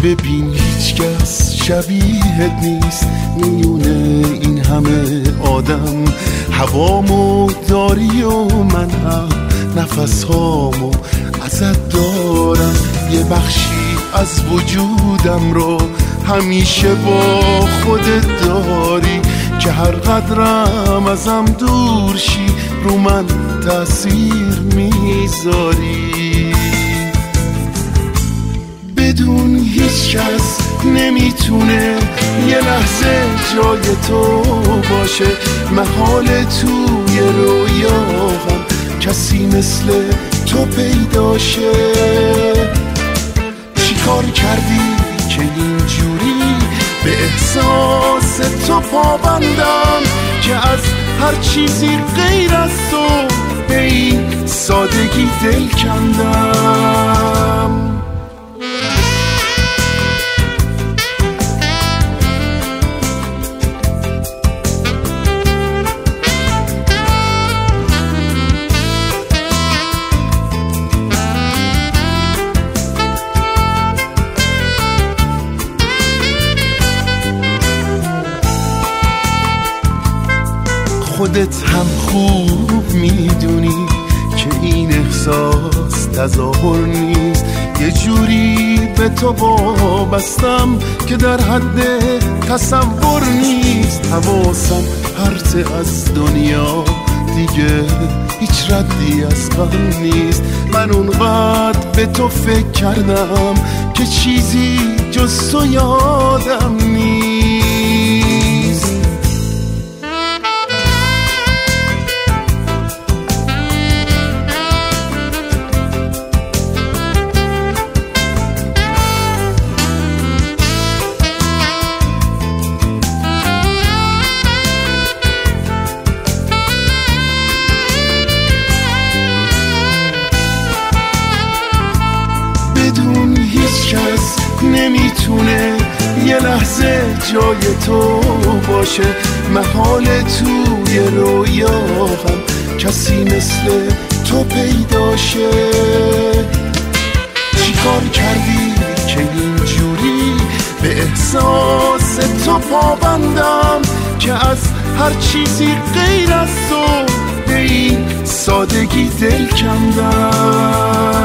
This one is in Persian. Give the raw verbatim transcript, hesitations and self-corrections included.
ببین هیچ کس شبیهت نیست میونه این همه آدم. هوامو داری و من هم نفس هامو ازت دارم. یه بخشی از وجودم رو همیشه با خودت داری که هر قدرم ازم دور شی رو من تأثیر میذاری. بدون هیچ کس نمیتونه یه لحظه جای تو باشه. محال توی رویاهم کسی مثل تو پیداشه. چی کار کردی که اینجوری به احساس تو پابندم که از هر چیزی غیر از تو به این سادگی دل کندم. خودت هم خوب میدونی که این احساس تظاهر نیست. یه جوری به تو وابستم که در حد تصور نیست. حواسم پرت از دنیا دیگه هیچ ردی از غم نیست. من اونقدر به تو فکر کردم که چیزی جز تو یادم نیست. بدون هیچ کس نمیتونه یه لحظه جای تو باشه. محال توی رویاهم کسی مثل تو پیداشه. چی کار کردی که اینجوری به احساس تو پابندم که از هر چیزی غیر از تو به این سادگی دل کندم.